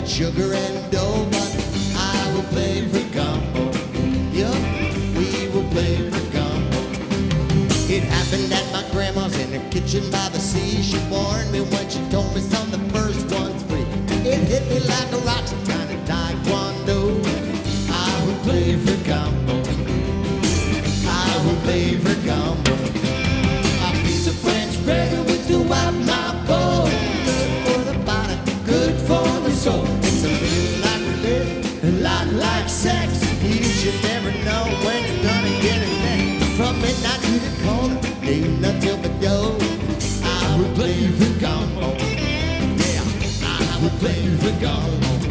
got sugar and dough, but I will play for gumbo. Yup, we will play for gumbo. It happened at my grandma's in her kitchen by the sea. She warned me when she told me, son, the first one's free. It hit me like a rock, some kind of taekwondo. I will play for gumbo. I will play for gumbo. A piece of French bread with to wipe my bowl. Good for the body, good for the soul. It's a little like religion, a lot like sex. You should never know when you're gonna get it next. From midnight to the corner, ain't nothing but dough. I will play for gumbo. Yeah, I will play for gumbo.